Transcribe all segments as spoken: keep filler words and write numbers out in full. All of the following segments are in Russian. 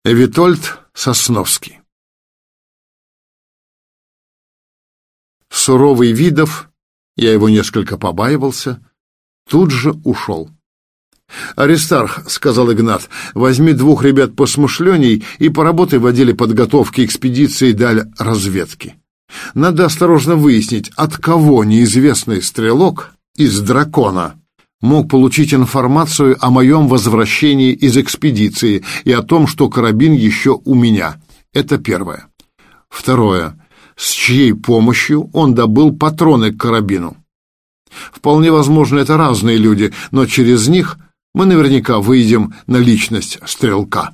Витольд Сосновский. Суровый Видов, я его несколько побаивался, тут же ушел. «Аристарх, — сказал Игнат, — возьми двух ребят посмышленней и поработай в отделе подготовки экспедиции для разведки. Надо осторожно выяснить, от кого неизвестный стрелок из «Дракона» мог получить информацию о моем возвращении из экспедиции и о том, что карабин еще у меня. Это первое. Второе. С чьей помощью он добыл патроны к карабину. Вполне возможно, это разные люди, но через них мы наверняка выйдем на личность стрелка».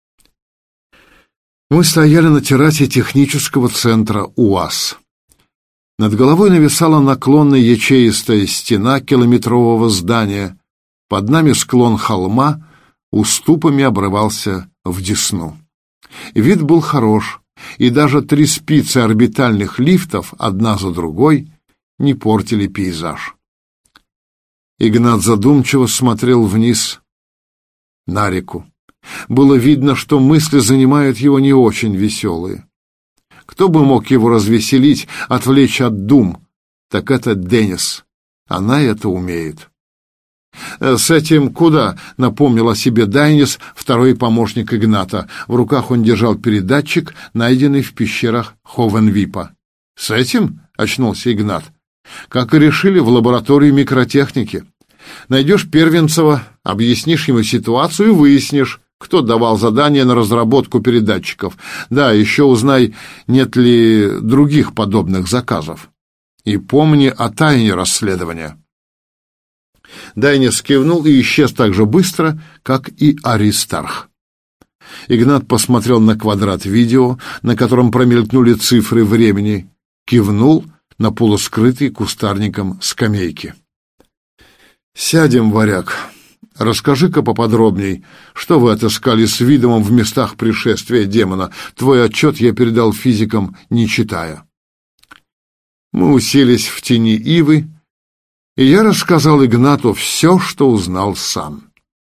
Мы стояли на террасе технического центра УАЗ. Над головой нависала наклонная ячеистая стена километрового здания. Под нами склон холма уступами обрывался в Десну. Вид был хорош, и даже три спицы орбитальных лифтов, одна за другой, не портили пейзаж. Игнат задумчиво смотрел вниз на реку. Было видно, что мысли занимают его не очень веселые. Кто бы мог его развеселить, отвлечь от дум, так это Денис. Она это умеет. «С этим куда?» — напомнил о себе Дайнис, второй помощник Игната. В руках он держал передатчик, найденный в пещерах Ховенвипа. «С этим?» — очнулся Игнат. «Как и решили в лаборатории микротехники. Найдешь Первенцева, объяснишь ему ситуацию и выяснишь, кто давал задание на разработку передатчиков. Да, еще узнай, нет ли других подобных заказов. И помни о тайне расследования». Дайнис кивнул и исчез так же быстро, как и Аристарх. Игнат посмотрел на квадрат видео, на котором промелькнули цифры времени, кивнул на полускрытый кустарником скамейки. «Сядем, варяг. Расскажи-ка поподробней, что вы отыскали с Видовым в местах пришествия демона. Твой отчет я передал физикам, не читая». Мы уселись в тени ивы, и я рассказал Игнату все, что узнал сам.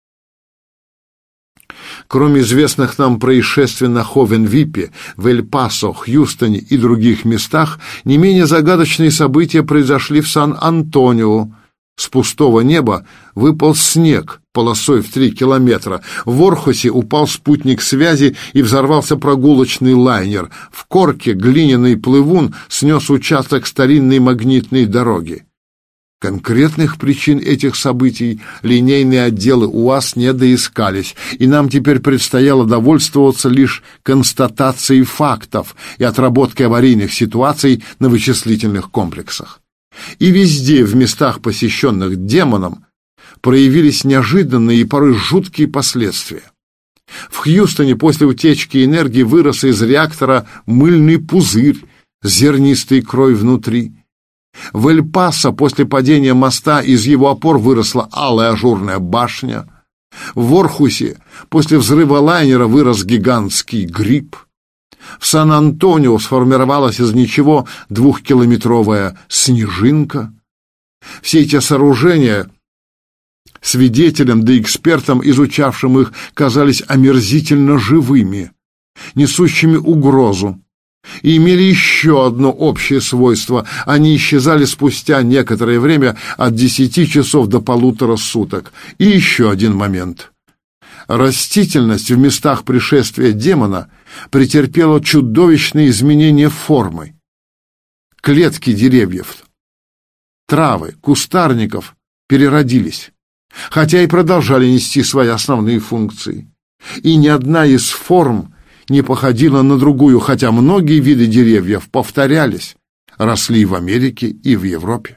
Кроме известных нам происшествий на Ховенвипе, в Эль-Пасо, Хьюстоне и других местах, не менее загадочные события произошли в Сан-Антонио. С пустого неба выпал снег полосой в три километра. В Орхусе упал спутник связи и взорвался прогулочный лайнер. В Корке глиняный плывун снес участок старинной магнитной дороги. Конкретных причин этих событий линейные отделы УАЗ не доискались, и нам теперь предстояло довольствоваться лишь констатацией фактов и отработкой аварийных ситуаций на вычислительных комплексах. И везде, в местах, посещенных демоном, проявились неожиданные и порой жуткие последствия. В Хьюстоне после утечки энергии вырос из реактора мыльный пузырь с зернистой икрой внутри. В Эль-Пасо после падения моста из его опор выросла алая ажурная башня. В Орхусе после взрыва лайнера вырос гигантский гриб. В Сан-Антонио сформировалась из ничего двухкилометровая снежинка. Все эти сооружения свидетелям да экспертам, изучавшим их, казались омерзительно живыми, несущими угрозу, и имели еще одно общее свойство: они исчезали спустя некоторое время от десяти часов до полутора суток. И еще один момент. Растительность в местах пришествия демона претерпела чудовищные изменения формы. Клетки деревьев, травы, кустарников переродились, хотя и продолжали нести свои основные функции. И ни одна из форм не походила на другую, хотя многие виды деревьев повторялись, росли в Америке и в Европе.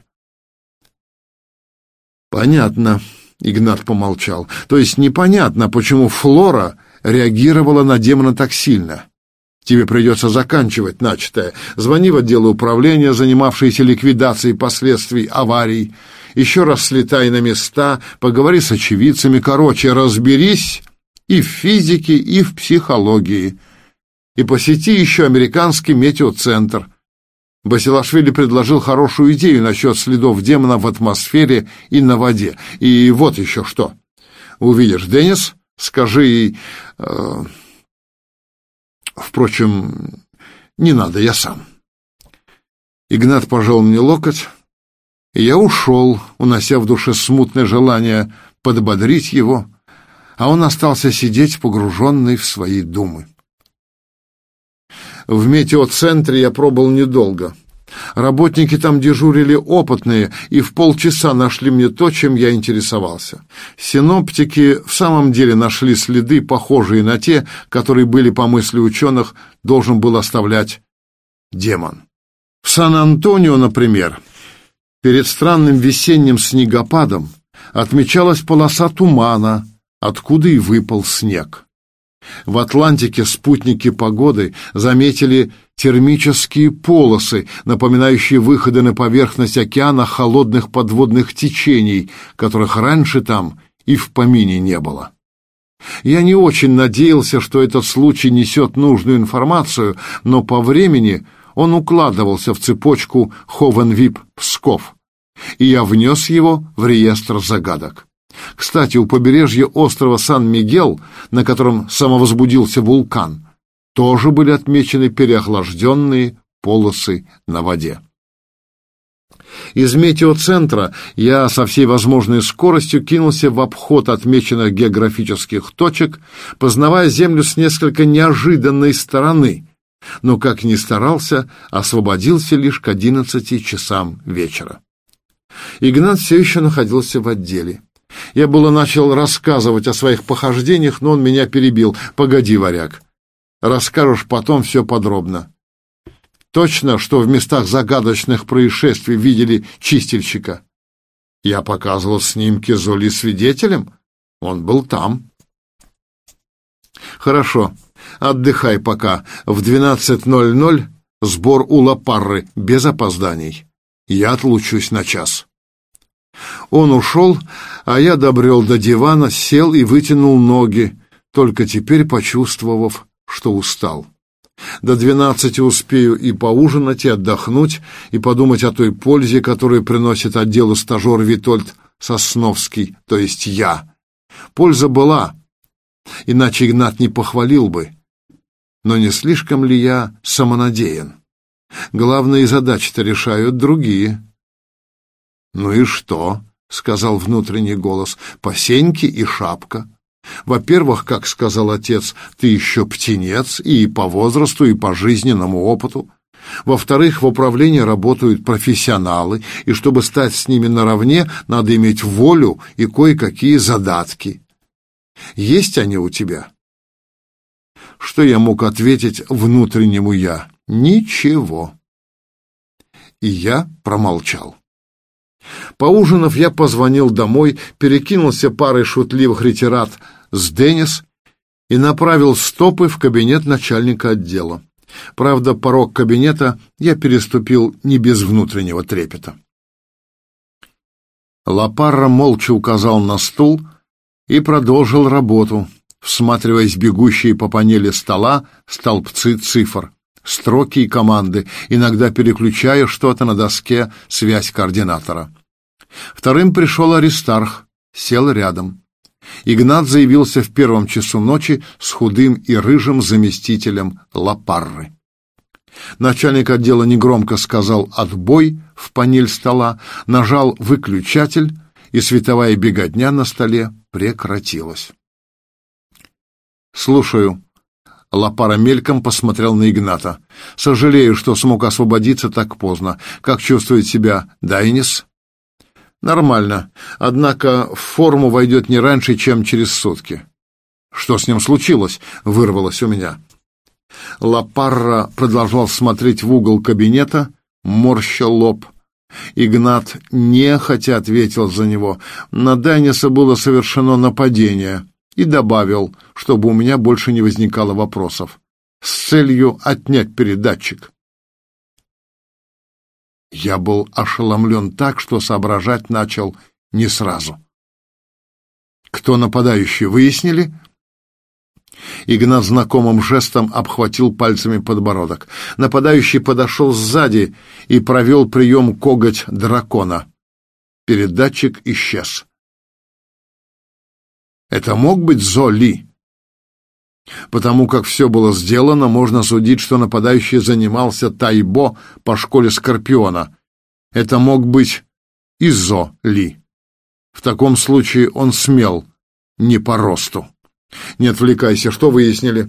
«Понятно», — Игнат помолчал. «То есть непонятно, почему флора реагировала на демона так сильно. Тебе придется заканчивать начатое. Звони в отделы управления, занимавшиеся ликвидацией последствий аварий. Еще раз слетай на места, поговори с очевидцами. Короче, разберись и в физике, и в психологии. И посети еще американский метеоцентр». Басилашвили предложил хорошую идею насчет следов демона в атмосфере и на воде. И вот еще что. Увидишь Денис, скажи... Э, Впрочем, не надо, я сам. Игнат пожал мне локоть, и я ушел, унося в душе смутное желание подбодрить его, а он остался сидеть, погруженный в свои думы. В метеоцентре я пробыл недолго. Работники там дежурили опытные и в полчаса нашли мне то, чем я интересовался. Синоптики в самом деле нашли следы, похожие на те, которые были, по мысли ученых, должен был оставлять демон. В Сан-Антонио, например, перед странным весенним снегопадом отмечалась полоса тумана, откуда и выпал снег. В Атлантике спутники погоды заметили термические полосы, напоминающие выходы на поверхность океана холодных подводных течений, которых раньше там и в помине не было. Я не очень надеялся, что этот случай несет нужную информацию, но по времени он укладывался в цепочку Ховен-Вип-Псков, и я внес его в реестр загадок. Кстати, у побережья острова Сан-Мигел, на котором самовозбудился вулкан, тоже были отмечены переохлажденные полосы на воде. Из метеоцентра я со всей возможной скоростью кинулся в обход отмеченных географических точек, познавая Землю с несколько неожиданной стороны, но, как ни старался, освободился лишь к одиннадцати часам вечера. Игнат все еще находился в отделе. Я было начал рассказывать о своих похождениях, но он меня перебил. «Погоди, варяг, расскажешь потом все подробно. Точно, что в местах загадочных происшествий видели чистильщика?» Я показывал снимки Золи свидетелем. Он был там. «Хорошо, отдыхай пока. В двенадцать ноль-ноль сбор у Лапарры, без опозданий. Я отлучусь на час». Он ушел, а я добрел до дивана, сел и вытянул ноги, только теперь почувствовав, что устал. До двенадцати успею и поужинать, и отдохнуть, и подумать о той пользе, которую приносит отделу стажер Витольд Сосновский, то есть я. Польза была, иначе Игнат не похвалил бы. Но не слишком ли я самонадеян? Главные задачи-то решают другие. «Ну и что?» — сказал внутренний голос. «Посеньки и шапка. Во-первых, как сказал отец, ты еще птенец и по возрасту, и по жизненному опыту. Во-вторых, в управлении работают профессионалы, и чтобы стать с ними наравне, надо иметь волю и кое-какие задатки. Есть они у тебя?» Что я мог ответить внутреннему «я»? Ничего. И я промолчал. Поужинав, я позвонил домой, перекинулся парой шутливых ретират с Деннис и направил стопы в кабинет начальника отдела. Правда, порог кабинета я переступил не без внутреннего трепета. Лапарра молча указал на стул и продолжил работу, всматриваясь в бегущие по панели стола столбцы цифр, строки и команды, иногда переключая что-то на доске связь координатора. Вторым пришел Аристарх, сел рядом. Игнат заявился в первом часу ночи с худым и рыжим заместителем Лапарры. Начальник отдела негромко сказал «отбой» в панель стола, нажал выключатель, и световая беготня на столе прекратилась. «Слушаю». Лапарра мельком посмотрел на Игната. «Сожалею, что смог освободиться так поздно. Как чувствует себя Дайнис?» «Нормально. Однако в форму войдет не раньше, чем через сутки». «Что с ним случилось?» — вырвалось у меня. Лапарра продолжал смотреть в угол кабинета, морща лоб. Игнат нехотя ответил за него. На Дайниса было совершено нападение. И добавил, чтобы у меня больше не возникало вопросов, с целью отнять передатчик. Я был ошеломлен так, что соображать начал не сразу. «Кто нападающий, выяснили?» Игнат знакомым жестом обхватил пальцами подбородок. Нападающий подошел сзади и провел прием коготь дракона. Передатчик исчез. «Это мог быть Золи?» Потому как все было сделано, можно судить, что нападающий занимался тайбо по школе Скорпиона. Это мог быть Изо Ли. В таком случае он смел не по росту. Не отвлекайся, что выяснили?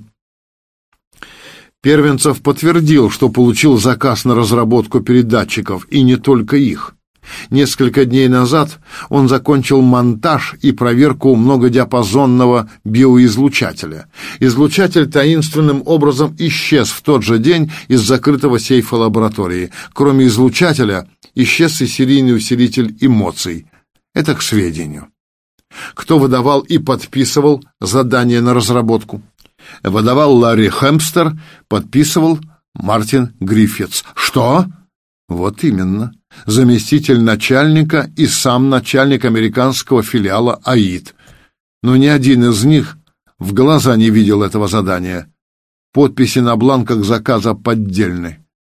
Первенцев подтвердил, что получил заказ на разработку передатчиков, и не только их. Несколько дней назад он закончил монтаж и проверку многодиапазонного биоизлучателя. Излучатель таинственным образом исчез в тот же день из закрытого сейфа лаборатории. Кроме излучателя, исчез и серийный усилитель эмоций. Это к сведению. Кто выдавал и подписывал задание на разработку? Выдавал Ларри Хэмпстер, подписывал Мартин Гриффитс. Что? Вот именно. Заместитель начальника и сам начальник американского филиала АИД. Но ни один из них в глаза не видел этого задания. Подписи на бланках заказа поддельны.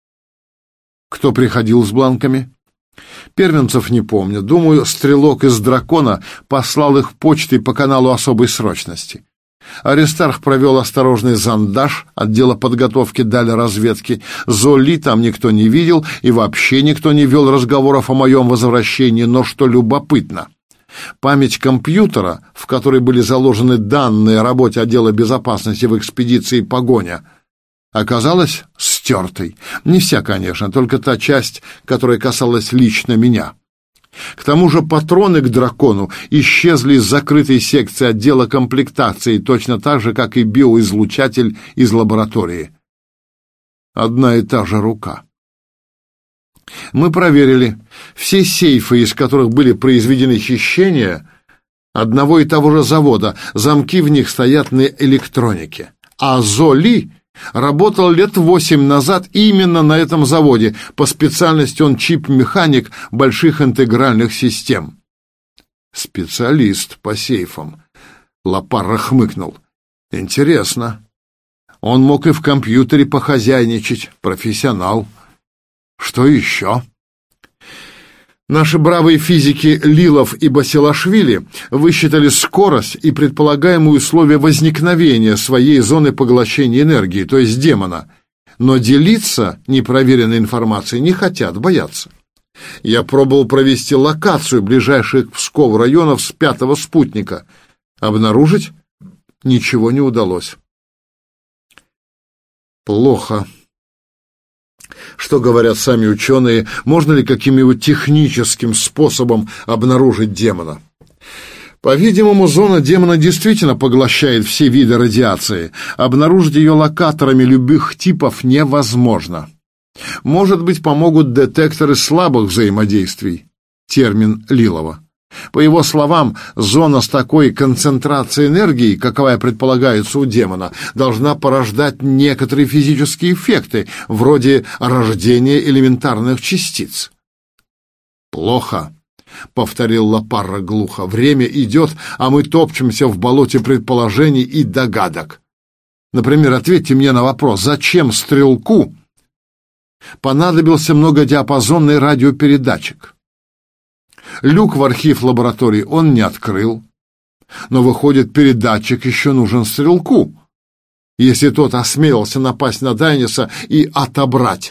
Кто приходил с бланками? Первенцев не помню. Думаю, стрелок из «Дракона» послал их почтой по каналу особой срочности. Аристарх провел осторожный зондаж отдела подготовки дальноразведки. Золи там никто не видел, и вообще никто не вел разговоров о моем возвращении, но что любопытно, память компьютера, в которой были заложены данные о работе отдела безопасности в экспедиции «Погоня», оказалась стертой. Не вся, конечно, только та часть, которая касалась лично меня. К тому же патроны к дракону исчезли из закрытой секции отдела комплектации, точно так же, как и биоизлучатель из лаборатории. Одна и та же рука. Мы проверили. Все сейфы, из которых были произведены хищения, одного и того же завода, замки в них стоят на электронике. А Золи работал лет восемь назад именно на этом заводе. По специальности он чип-механик больших интегральных систем. Специалист по сейфам. Лапарра хмыкнул. Интересно. Он мог и в компьютере похозяйничать. Профессионал. Что еще? Наши бравые физики Лилов и Басилашвили высчитали скорость и предполагаемые условия возникновения своей зоны поглощения энергии, то есть демона, но делиться непроверенной информацией не хотят, боятся. Я пробовал провести локацию ближайших к Пскову районов с пятого спутника. Обнаружить ничего не удалось. Плохо. Что говорят сами ученые, можно ли каким-нибудь техническим способом обнаружить демона? По-видимому, зона демона действительно поглощает все виды радиации. Обнаружить ее локаторами любых типов невозможно. Может быть, помогут детекторы слабых взаимодействий. Термин Лилова. По его словам, зона с такой концентрацией энергии, каковая предполагается у демона, должна порождать некоторые физические эффекты, вроде рождения элементарных частиц. «Плохо», — повторил Лапарра глухо, — «время идет, а мы топчемся в болоте предположений и догадок. Например, ответьте мне на вопрос, зачем стрелку понадобился многодиапазонный радиопередатчик? Люк в архив лаборатории он не открыл. Но, выходит, передатчик еще нужен стрелку, если тот осмелился напасть на Дайнеса и отобрать.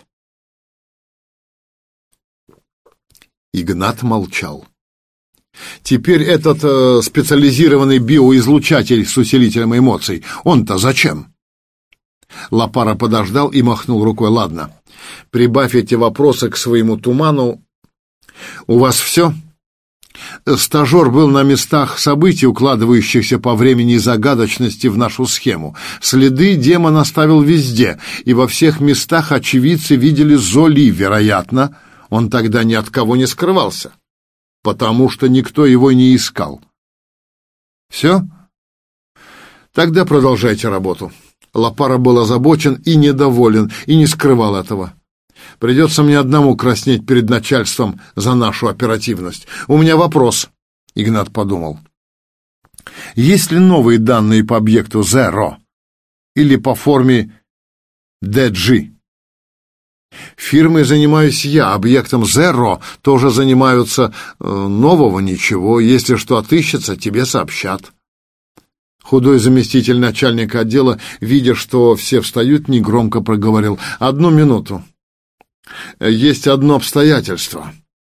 Игнат молчал. Теперь этот э, специализированный биоизлучатель с усилителем эмоций, он-то зачем? Лапара подождал и махнул рукой. Ладно, прибавь эти вопросы к своему туману. У вас все? Стажер был на местах событий, укладывающихся по времени и загадочности в нашу схему. Следы демон оставил везде, и во всех местах очевидцы видели Золи. Вероятно, он тогда ни от кого не скрывался, потому что никто его не искал. Все? Тогда продолжайте работу. Лапара был озабочен и недоволен, и не скрывал этого. Придется мне одному краснеть перед начальством за нашу оперативность. У меня вопрос, — Игнат подумал. Есть ли новые данные по объекту Zero или по форме ди джи? Фирмой занимаюсь я, объектом Zero тоже занимаются. Нового ничего. Если что отыщется, тебе сообщат. Худой заместитель начальника отдела, видя, что все встают, негромко проговорил: «Одну минуту. Есть одно обстоятельство.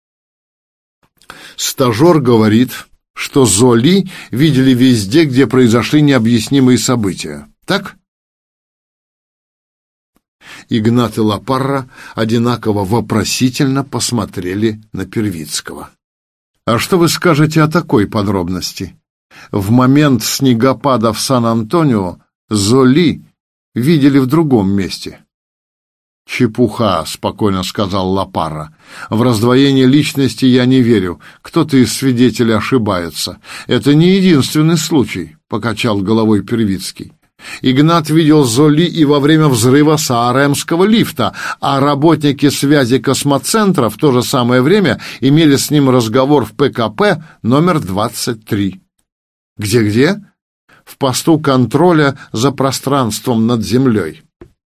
Стажер говорит, что Золи видели везде, где произошли необъяснимые события. Так?» Игнат и Лапарра одинаково вопросительно посмотрели на Первицкого. «А что вы скажете о такой подробности? В момент снегопада в Сан-Антонио Золи видели в другом месте». «Чепуха», — спокойно сказал Лапарра. «В раздвоение личности я не верю. Кто-то из свидетелей ошибается. Это не единственный случай», — покачал головой Первицкий. «Игнат видел Золи и во время взрыва Сааремского лифта, а работники связи космоцентра в то же самое время имели с ним разговор в ПКП номер двадцать три». «Где-где?» «В посту контроля за пространством над землей».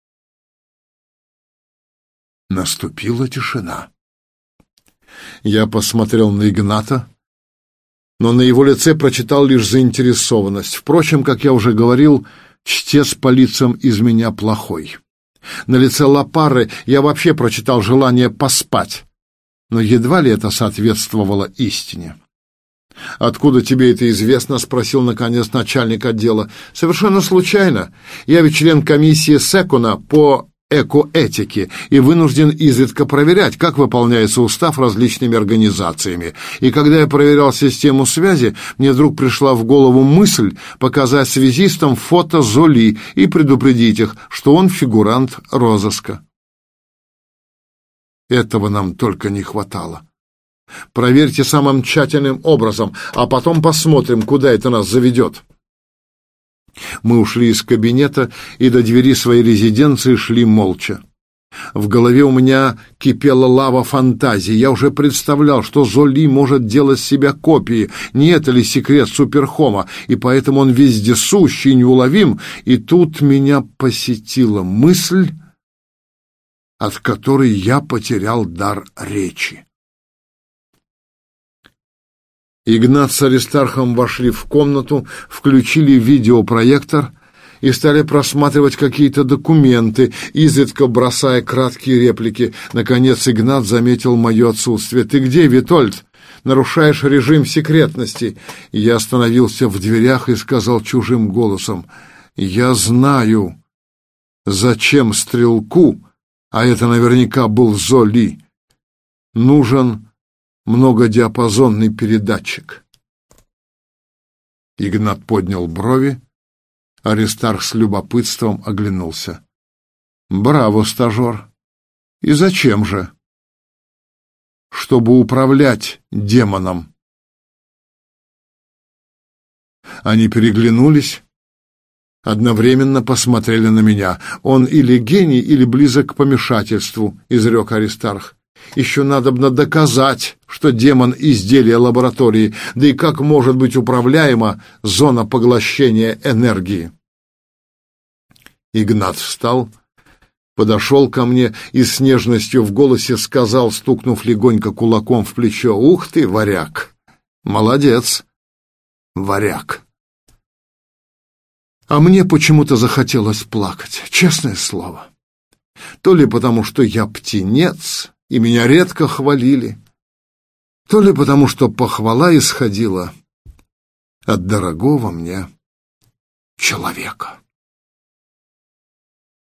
Наступила тишина. Я посмотрел на Игната, но на его лице прочитал лишь заинтересованность. Впрочем, как я уже говорил, чтец по лицам из меня плохой. На лице Лапарры я вообще прочитал желание поспать, но едва ли это соответствовало истине. «Откуда тебе это известно?» — спросил, наконец, начальник отдела. «Совершенно случайно. Я ведь член комиссии Секуна по экоэтике и вынужден изредка проверять, как выполняется устав различными организациями. И когда я проверял систему связи, мне вдруг пришла в голову мысль показать связистам фото Золи и предупредить их, что он фигурант розыска». Этого нам только не хватало. Проверьте самым тщательным образом, а потом посмотрим, куда это нас заведет. Мы ушли из кабинета и до двери своей резиденции шли молча. В голове у меня кипела лава фантазий. Я уже представлял, что Золи может делать с себя копии. Не это ли секрет Суперхома? И поэтому он вездесущий, неуловим. И тут меня посетила мысль, от которой я потерял дар речи. Игнат с Аристархом вошли в комнату, включили видеопроектор и стали просматривать какие-то документы, изредка бросая краткие реплики. Наконец Игнат заметил мое отсутствие. «Ты где, Витольд? Нарушаешь режим секретности». Я остановился в дверях и сказал чужим голосом: «Я знаю, зачем стрелку, а это наверняка был Золи, нужен многодиапазонный передатчик». Игнат поднял брови, Аристарх с любопытством оглянулся. «Браво, стажер! И зачем же?» «Чтобы управлять демоном». Они переглянулись, одновременно посмотрели на меня. «Он или гений, или близок к помешательству», — изрек Аристарх. «Еще надобно доказать, что демон — изделие лаборатории, да и как может быть управляема зона поглощения энергии». Игнат встал, подошел ко мне и с нежностью в голосе сказал, стукнув легонько кулаком в плечо: «Ух ты, варяг! Молодец, варяг!» А мне почему-то захотелось плакать, честное слово. То ли потому, что я птенец, и меня редко хвалили, то ли потому, что похвала исходила от дорогого мне человека.